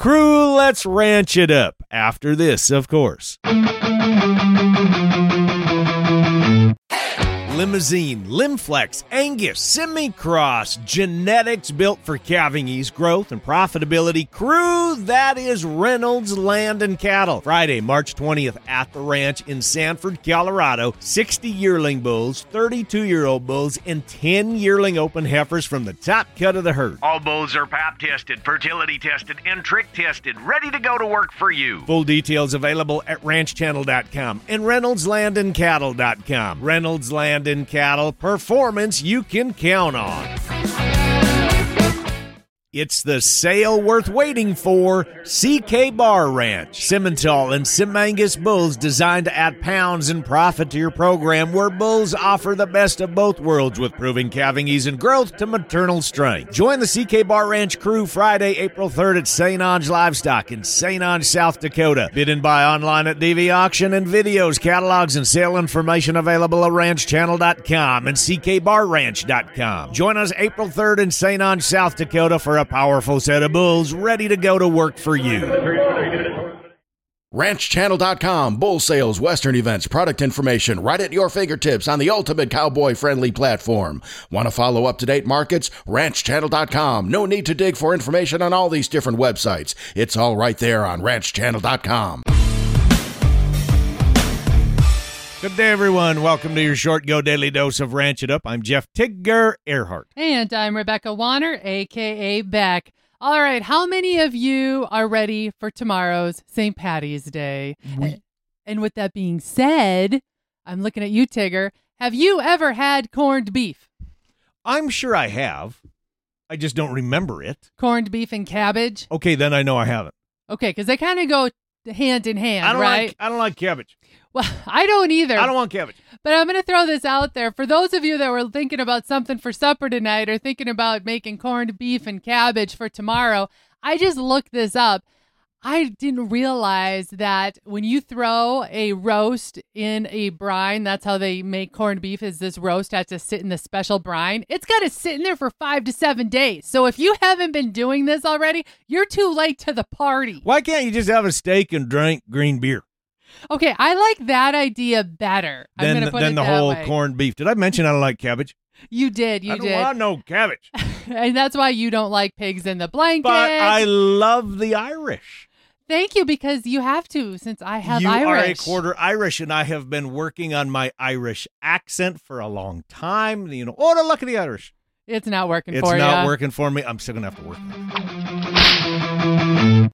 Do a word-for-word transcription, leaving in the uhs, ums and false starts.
Crew, let's ranch it up. After this, of course. Limousine, Limflex, Angus, Semi-Cross, genetics built for calving ease, growth, and profitability. Crew, that is Reynolds Land and Cattle. Friday, March twentieth at the ranch in Sanford, Colorado. sixty yearling bulls, thirty-two-year-old bulls, and ten yearling open heifers from the top cut of the herd. All bulls are pap tested, fertility tested, and trick tested, ready to go to work for you. Full details available at ranch channel dot com and reynolds land and cattle dot com. Reynolds Land and Cattle, performance you can count on. It's the sale worth waiting for. C K Bar Ranch. Simmental and Sim Angus bulls designed to add pounds and profit to your program, where bulls offer the best of both worlds with proving calving ease and growth to maternal strength. Join the C K Bar Ranch crew Friday, April third at Saint Onge Livestock in Saint Onge, South Dakota. Bid and buy online at D V Auction, and videos, catalogs, and sale information available at ranch channel dot com and c k bar ranch dot com. Join us April third in Saint Onge, South Dakota for a powerful set of bulls ready to go to work for you. ranch channel dot com, bull sales, western events, product information right at your fingertips on the ultimate cowboy-friendly platform. Want to follow up-to-date markets? ranch channel dot com. No need to dig for information on all these different websites. It's all right there on ranch channel dot com. Good day, everyone. Welcome to your short Go Daily Dose of Ranch It Up. I'm Jeff Tigger Earhart. And I'm Rebecca Warner, a k a. Beck. All right, how many of you are ready for tomorrow's Saint Patty's Day? We- and with that being said, I'm looking at you, Tigger. Have you ever had corned beef? I'm sure I have. I just don't remember it. Corned beef and cabbage? Okay, then I know I haven't. Okay, because they kind of go hand in hand, I don't right? like I don't like cabbage. Well, I don't either. I don't want cabbage. But I'm going to throw this out there. For those of you that were thinking about something for supper tonight or thinking about making corned beef and cabbage for tomorrow, I just looked this up. I didn't realize that when you throw a roast in a brine, that's how they make corned beef, is this roast has to sit in the special brine. It's got to sit in there for five to seven days. So if you haven't been doing this already, you're too late to the party. Why can't you just have a steak and drink green beer? Okay, I like that idea better. I'm Than, gonna put than it the that whole way. corned beef. Did I mention I don't like cabbage? You did, you I don't did. want no cabbage. And that's why you don't like pigs in the blanket. But I love the Irish. Thank you, because you have to, since I have you Irish. are a quarter Irish, and I have been working on my Irish accent for a long time. You know, oh, the luck of the Irish. It's not working It's for you. not working for me. I'm still going to have to work on it.